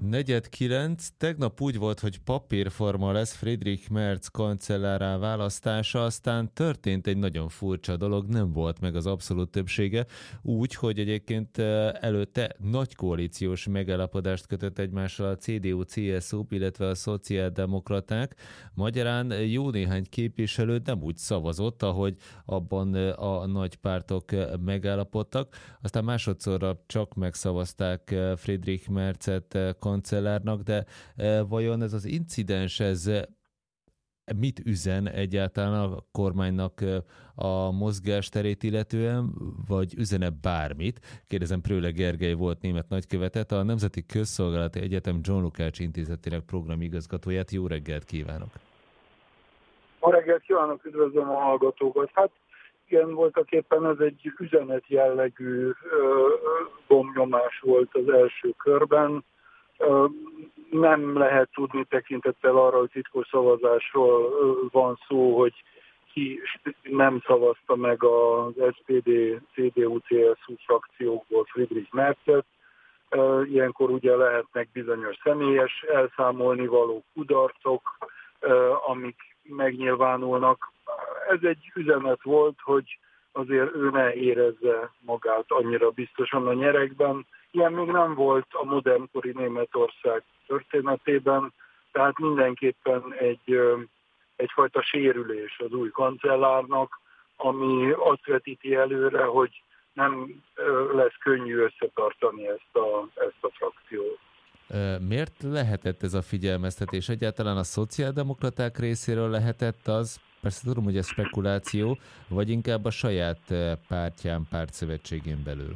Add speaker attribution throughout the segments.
Speaker 1: 4:09. Tegnap úgy volt, hogy papírforma lesz Friedrich Merz kancellárrá választása, aztán történt egy nagyon furcsa dolog, nem volt meg az abszolút többsége, úgy, hogy egyébként előtte nagy koalíciós megállapodást kötött egymással a CDU-CSU, illetve a szociáldemokraták. Magyarán jó néhány képviselő nem úgy szavazott, ahogy abban a nagy pártok megállapodtak. Aztán másodszorra csak megszavazták Friedrich Merzet kancellárnak, de vajon ez az incidens, ez mit üzen egyáltalán a kormánynak a mozgásterét illetően, vagy üzene bármit? Kérdezem, Prőle Gergely volt német nagykövetet, a Nemzeti Közszolgálati Egyetem John Lukács intézetének programigazgatóját. Jó reggelt kívánok!
Speaker 2: Jó reggelt kívánok, üdvözlöm a hallgatókat! Hát igen, voltak éppen ez egy üzenet jellegű bombnyomás volt az első körben. Nem lehet tudni tekintettel arra, hogy titkos szavazásról van szó, hogy ki nem szavazta meg az SPD, CDU, CSU frakciókból Friedrich Merzet. Ilyenkor ugye lehetnek bizonyos személyes elszámolni való kudarcok, amik megnyilvánulnak. Ez egy üzenet volt, hogy azért ő ne érezze magát annyira biztosan a nyerekben. Ilyen még nem volt a modernkori Németország történetében, tehát mindenképpen egyfajta sérülés az új kancellárnak, ami azt vetíti előre, hogy nem lesz könnyű összetartani ezt a frakciót.
Speaker 1: Miért lehetett ez a figyelmeztetés? Egyáltalán a szociáldemokraták részéről lehetett az, persze tudom, hogy ez spekuláció, vagy inkább a saját pártján, pártszövetségén belül?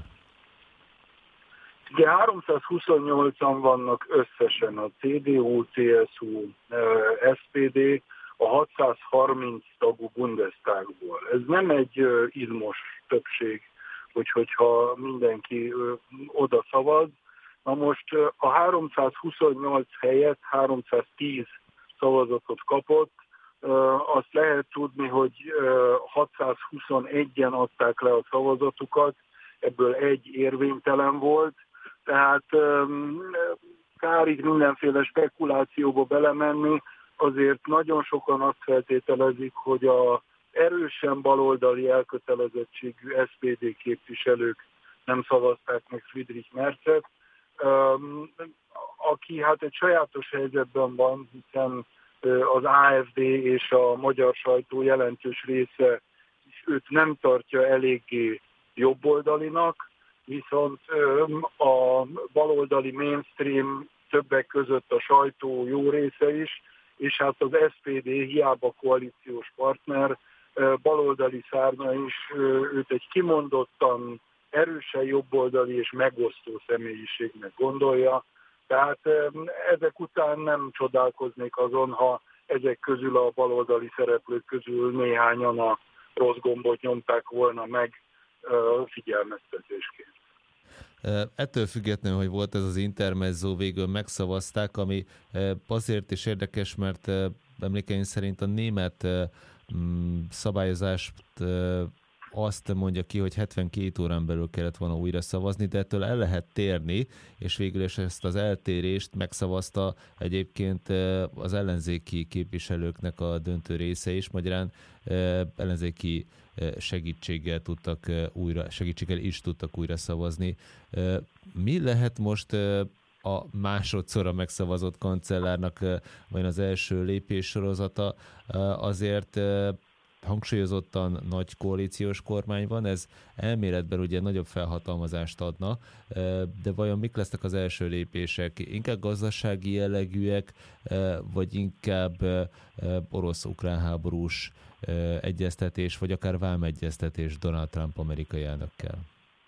Speaker 2: Ugye 328-an vannak összesen a CDU, CSU, SPD, a 630 tagú Bundestagból. Ez nem egy izmos többség, hogyha mindenki oda szavaz. Na most a 328 helyett 310 szavazatot kapott. Azt lehet tudni, hogy 621-en adták le a szavazatukat, ebből egy érvénytelen volt. Tehát kár itt mindenféle spekulációba belemenni, azért nagyon sokan azt feltételezik, hogy az erősen baloldali elkötelezettségű SPD képviselők nem szavazták meg Friedrich Merzet, aki hát egy sajátos helyzetben van, hiszen az AfD és a magyar sajtó jelentős része őt nem tartja eléggé jobboldalinak, viszont a baloldali mainstream, többek között a sajtó jó része is, és hát az SPD hiába koalíciós partner, baloldali szárnya is őt egy kimondottan erősen jobboldali és megosztó személyiségnek gondolja. Tehát ezek után nem csodálkoznék azon, ha ezek közül a baloldali szereplők közül néhányan a rossz gombot nyomták volna meg figyelmeztetésként.
Speaker 1: Ettől függetlenül, hogy volt ez az intermezzo, végül megszavazták, ami azért is érdekes, mert emlékeim szerint a német szabályozást azt mondja ki, hogy 72 órán belül kellett volna újra szavazni, de ettől el lehet térni, és végül is ezt az eltérést megszavazta egyébként az ellenzéki képviselőknek a döntő része is, magyarán ellenzéki segítséggel is tudtak újra szavazni. Mi lehet most a másodszorra megszavazott kancellárnak, vagy az első lépés sorozata? Azért hangsúlyozottan nagy koalíciós kormány van, ez elméletben ugye nagyobb felhatalmazást adna, de vajon mik lesznek az első lépések? Inkább gazdasági jellegűek, vagy inkább orosz-ukrán háborús egyeztetés, vagy akár vámegyeztetés Donald Trump amerikai elnökkel?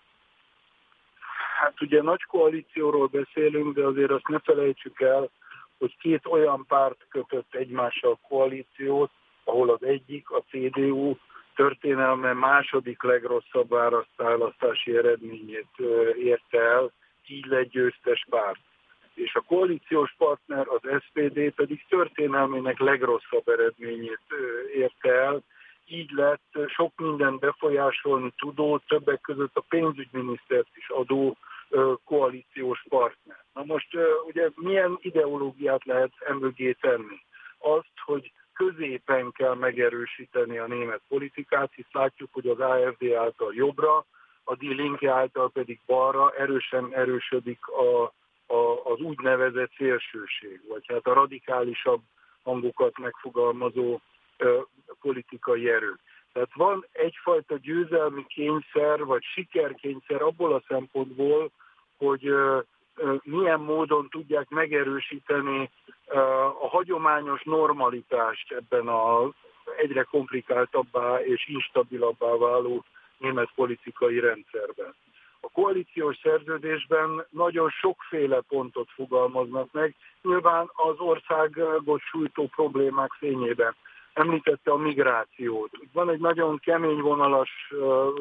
Speaker 2: Hát ugye nagy koalícióról beszélünk, de azért azt ne felejtsük el, hogy két olyan párt kötött egymással koalíciót, ahol az egyik, a CDU történelme második legrosszabb választási eredményét érte el, így lett győztes párt. És a koalíciós partner, az SPD pedig történelmének legrosszabb eredményét érte el, így lett sok minden befolyásolni tudó, többek között a pénzügyminisztert is adó koalíciós partner. Na most ugye milyen ideológiát lehet emögé tenni? Azt, hogy középen kell megerősíteni a német politikát, hisz látjuk, hogy az AfD által jobbra, a Die Linke által pedig balra erősen erősödik az úgynevezett szélsőség, vagy hát a radikálisabb hangokat megfogalmazó politikai erő. Tehát van egyfajta győzelmi kényszer, vagy sikerkényszer abból a szempontból, hogy milyen módon tudják megerősíteni a hagyományos normalitást ebben az egyre komplikáltabbá és instabilabbá váló német politikai rendszerben. A koalíciós szerződésben nagyon sokféle pontot fogalmaznak meg, nyilván az országot sújtó problémák fényében. Említette a migrációt. Van egy nagyon kemény vonalas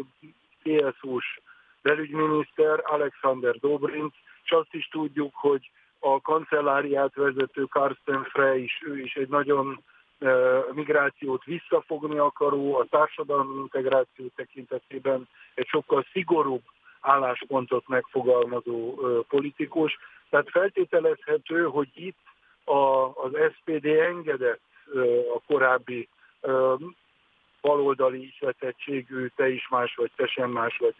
Speaker 2: CSU-s belügyminiszter, Alexander Dobrindt, és azt is tudjuk, hogy a kancelláriát vezető Carsten Frey ő is egy nagyon migrációt visszafogni akaró, a társadalmi integráció tekintetében egy sokkal szigorúbb álláspontot megfogalmazó politikus. Tehát feltételezhető, hogy itt az SPD engedett a korábbi baloldali ihletettségű te is más vagy, te sem más vagy,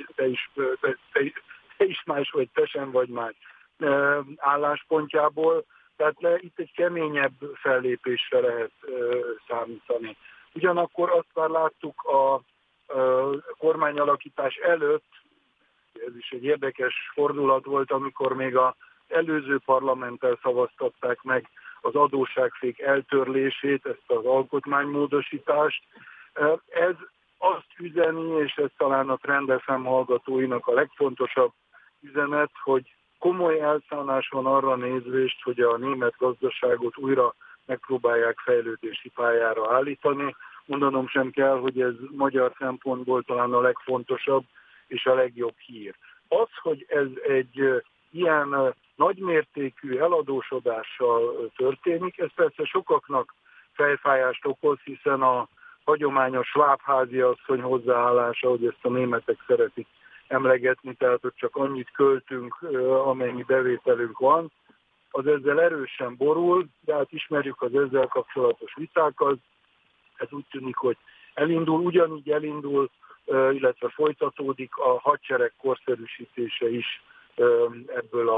Speaker 2: te is más vagy, te sem vagy más álláspontjából. Tehát itt egy keményebb fellépésre lehet számítani. Ugyanakkor azt már láttuk a kormányalakítás előtt, ez is egy érdekes fordulat volt, amikor még az előző parlamenttel szavaztatták meg az adósságfék eltörlését, ezt az alkotmánymódosítást. Ez azt üzeni, és ez talán a Trend FM hallgatóinak a legfontosabb üzenet, hogy komoly elszánás van arra nézvést, hogy a német gazdaságot újra megpróbálják fejlődési pályára állítani. Mondanom sem kell, hogy ez magyar szempontból talán a legfontosabb és a legjobb hír. Az, hogy ez egy ilyen nagymértékű eladósodással történik, ez persze sokaknak fejfájást okoz, hiszen a hagyományos Schwab háziasszony hozzáállása, hogy ezt a németek szeretik emlegetni, tehát hogy csak annyit költünk, amennyi bevételünk van, az ezzel erősen borul, de hát ismerjük az ezzel kapcsolatos vitákat. Ez úgy tűnik, hogy ugyanígy elindul, illetve folytatódik a hadsereg korszerűsítése is ebből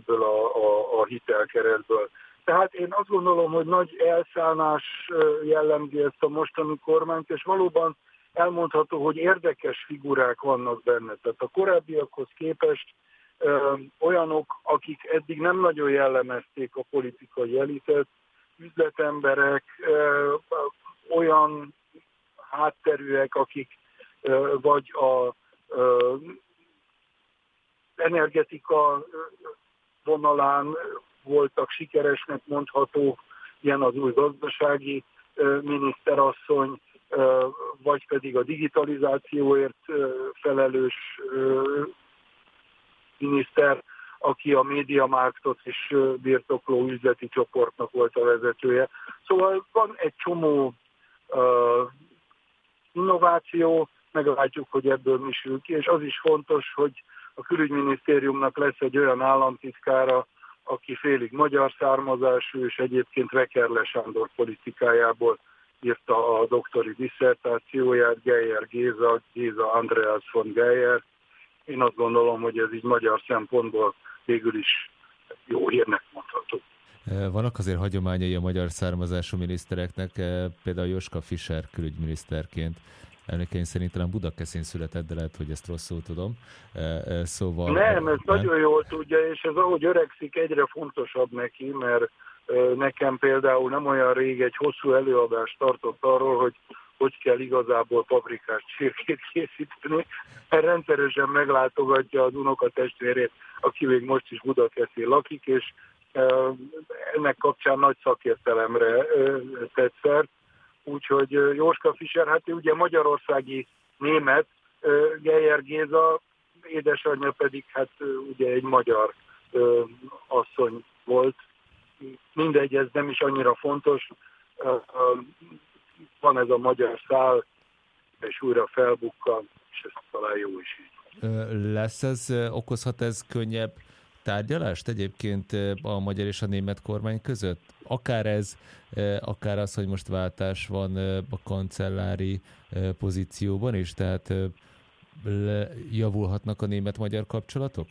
Speaker 2: a hitelkeretből. Tehát én azt gondolom, hogy nagy elszállás jellemzi ezt a mostani kormányt, és valóban elmondható, hogy érdekes figurák vannak benne. Tehát a korábbiakhoz képest olyanok, akik eddig nem nagyon jellemezték a politikai elitet, üzletemberek, olyan hátterűek, akik vagy a energetika vonalán voltak sikeresnek mondhatók, ilyen az új gazdasági miniszterasszony, vagy pedig a digitalizációért felelős miniszter, aki a MediaMarktot is birtokló üzleti csoportnak volt a vezetője. Szóval van egy csomó innováció, meglátjuk, hogy ebből mi sül ki, és az is fontos, hogy a külügyminisztériumnak lesz egy olyan államtitkára, aki félig magyar származású, és egyébként Vekerle Sándor politikájából írta a doktori disszertációját, Geyer Géza Andreas von Geyer. Én azt gondolom, hogy ez így magyar szempontból végül is jó hírnek mondható.
Speaker 1: Vannak azért hagyományai a magyar származású minisztereknek, például Joschka Fischer külügyminiszterként. Emlékeim szerint talán Budakeszin született, de lehet, hogy ezt rosszul tudom. Szóval,
Speaker 2: nem, ezt nagyon jól tudja, és ez ahogy öregszik, egyre fontosabb neki, mert nekem például nem olyan rég egy hosszú előadást tartott arról, hogy kell igazából paprikás csirkét készíteni. Rendszeresen meglátogatja az unokatestvérét, aki még most is Budakeszin lakik, és ennek kapcsán nagy szakértelemre tett szert. Úgyhogy Joschka Fischer, hát ő ugye magyarországi német, Geyer Géza édesanyja pedig hát ugye egy magyar asszony volt. Mindegy, ez nem is annyira fontos. Van ez a magyar szál, és újra felbukkan, és ez talán jó is így.
Speaker 1: Okozhat ez könnyebb tárgyalást egyébként a magyar és a német kormány között? Akár az, hogy most váltás van a kancellári pozícióban is, tehát javulhatnak a német-magyar kapcsolatok?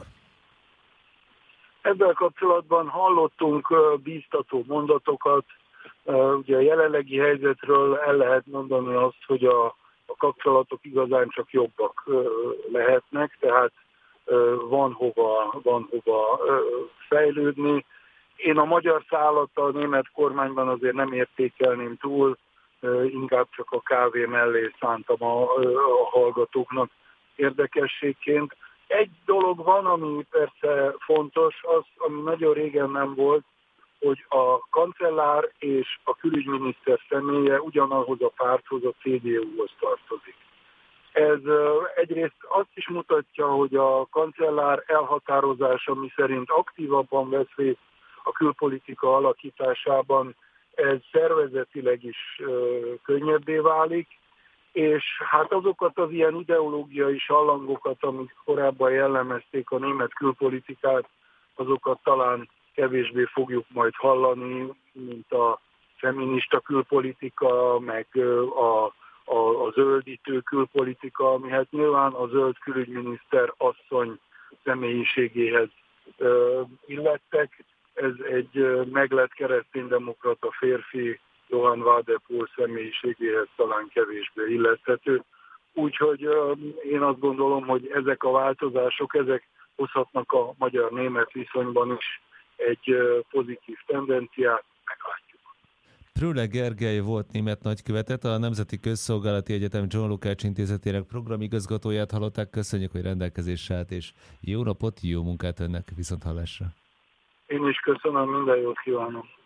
Speaker 2: Ebben kapcsolatban hallottunk bíztató mondatokat. Ugye a jelenlegi helyzetről el lehet mondani azt, hogy a kapcsolatok igazán csak jobbak lehetnek, tehát van hova fejlődni. Én a magyar szállat a német kormányban azért nem értékelném túl, inkább csak a kávé mellé szántam a hallgatóknak érdekességként. Egy dolog van, ami persze fontos, az, ami nagyon régen nem volt, hogy a kancellár és a külügyminiszter személye ugyanahhoz a párthoz, a CDU-hoz tartozik. Ez egyrészt azt is mutatja, hogy a kancellár elhatározása, miszerint aktívabban vesz részt a külpolitika alakításában, ez szervezetileg is könnyebbé válik, és hát azokat az ilyen ideológiai sallangokat, amik korábban jellemezték a német külpolitikát, azokat talán kevésbé fogjuk majd hallani, mint a feminista külpolitika, meg a zöldítő külpolitika, ami hát nyilván a zöld külügyminiszter asszony személyiségéhez illettek. Ez egy meglett kereszténydemokrata férfi, Johann Wadepool személyiségéhez talán kevésbé illethető. Úgyhogy én azt gondolom, hogy ezek a változások, ezek hozhatnak a magyar-német viszonyban is egy pozitív tendenciát, meglátjuk.
Speaker 1: Prüle Gergely volt német nagykövetet, a Nemzeti Közszolgálati Egyetem John Lukács Intézetének programigazgatóját hallották. Köszönjük, hogy rendelkezésre állt, és jó napot, jó munkát önnek, viszonthallásra.
Speaker 2: Én is köszönöm, minden jót kívánok.